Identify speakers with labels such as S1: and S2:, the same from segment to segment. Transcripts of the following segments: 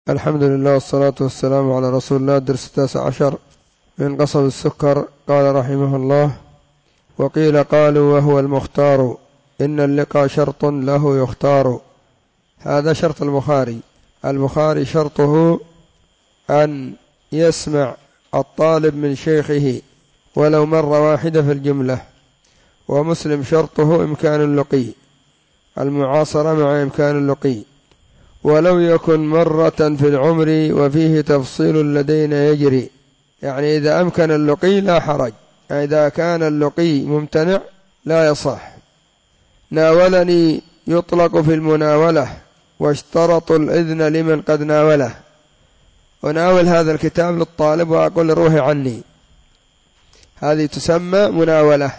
S1: الحمد لله والصلاة والسلام على رسول الله. درس 19 من قصب السكر. قال رحمه الله: وقيل قالوا وهو المختار إن اللقاء شرط له يختار. هذا شرط البخاري شرطه أن يسمع الطالب من شيخه ولو مرة واحدة في الجملة، ومسلم شرطه إمكان اللقي، المعاصرة مع إمكان اللقي، ولو يكن مرة في العمر وفيه تفصيل لدينا يجري. يعني إذا أمكن اللقي لا حرج، إذا كان اللقي ممتنع لا يصح. ناولني يطلق في المناولة، واشترطوا الإذن لمن قد ناوله. وناول هذا الكتاب للطالب وأقول روحي عني، هذه تسمى مناولة.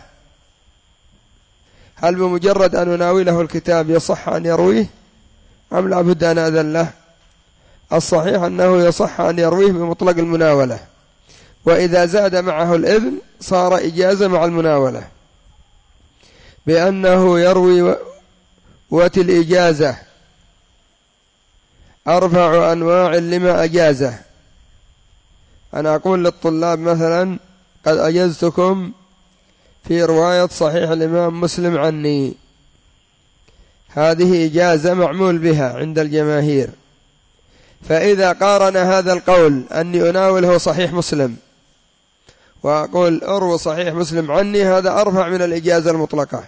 S1: هل بمجرد أن نناوله الكتاب يصح أن يرويه أم لا بد أن أذن له؟ الصحيح أنه يصح أن يرويه بمطلق المناولة، وإذا زاد معه الإذن صار إجازة مع المناولة، بأنه يروي الإجازة أربع أنواع لما أجازه. أنا أقول للطلاب مثلا: قد أجزتكم في رواية صحيح الإمام مسلم عني، هذه إجازة معمول بها عند الجماهير. فإذا قارن هذا القول أني أناوله صحيح مسلم وأقول أروي صحيح مسلم عني، هذا أرفع من الإجازة المطلقة.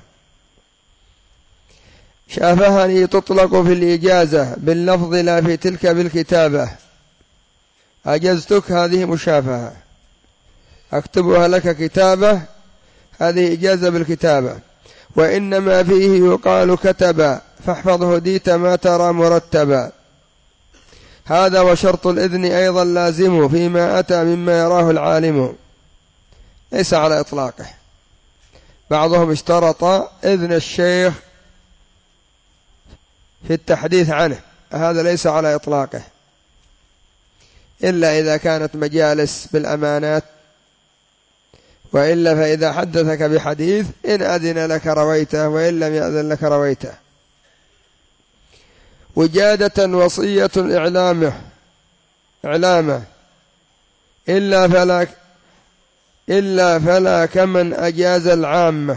S1: شافهني تطلق في الإجازة باللفظ لا في تلك بالكتابة. أجزتك هذه مشافهة، أكتبها لك كتابة، هذه إجازة بالكتابة. وإنما فيه يقال كتبا فاحفظه ديت ما ترى مرتبا. هذا وشرط الإذن أيضا لازم فيما أتى مما يراه العالم، ليس على إطلاقه. بعضهم اشترط إذن الشيخ في التحديث عنه، هذا ليس على إطلاقه، إلا إذا كانت مجالس بالأمانات، وإلا فإذا حدثك بحديث إن أذن لك رويته، وإن لم يأذن لك رويته. وجادة وصية إعلامه إلا فلا كمن أجاز العامة.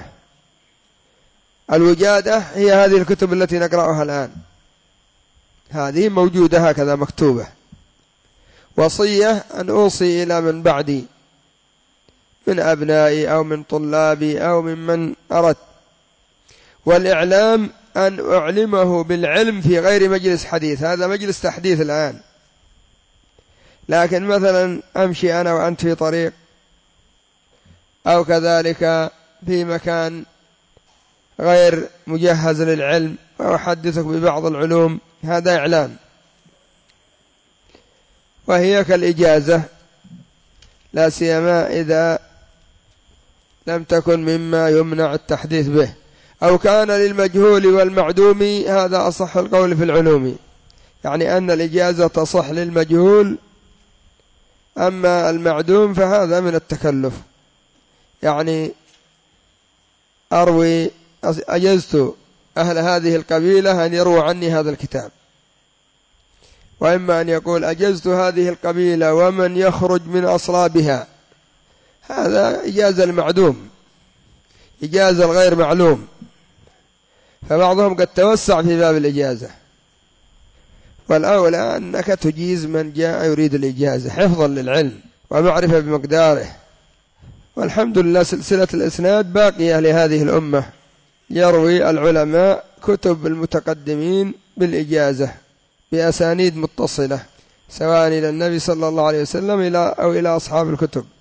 S1: الوجادة هي هذه الكتب التي نقرأها الآن، هذه موجودة هكذا مكتوبة. وصية أن أوصي إلى من بعدي من أبنائي أو من طلابي أو ممن أردت. والإعلام أن أعلمه بالعلم في غير مجلس حديث، هذا مجلس تحديث الآن، لكن مثلا أمشي أنا وأنت في طريق أو كذلك في مكان غير مجهز للعلم وأحدثك ببعض العلوم، هذا إعلام، وهي كالإجازة، لا سيما إذا لم تكن مما يمنع التحديث به، أو كان للمجهول والمعدوم. هذا أصح القول في العلوم، يعني أن الإجازة تصح للمجهول، أما المعدوم فهذا من التكلف. يعني أجزت أهل هذه القبيلة أن يرووا عني هذا الكتاب، وإما أن يقول أجزت هذه القبيلة ومن يخرج من أصلابها، هذا إجازة المعدوم، إجازة الغير معلوم. فبعضهم قد توسع في باب الإجازة، والأولى أنك تجيز من جاء يريد الإجازة حفظا للعلم ومعرفة بمقداره. والحمد لله سلسلة الإسناد باقية لهذه الأمة، يروي العلماء كتب المتقدمين بالإجازة بأسانيد متصلة، سواء إلى النبي صلى الله عليه وسلم أو إلى أصحاب الكتب.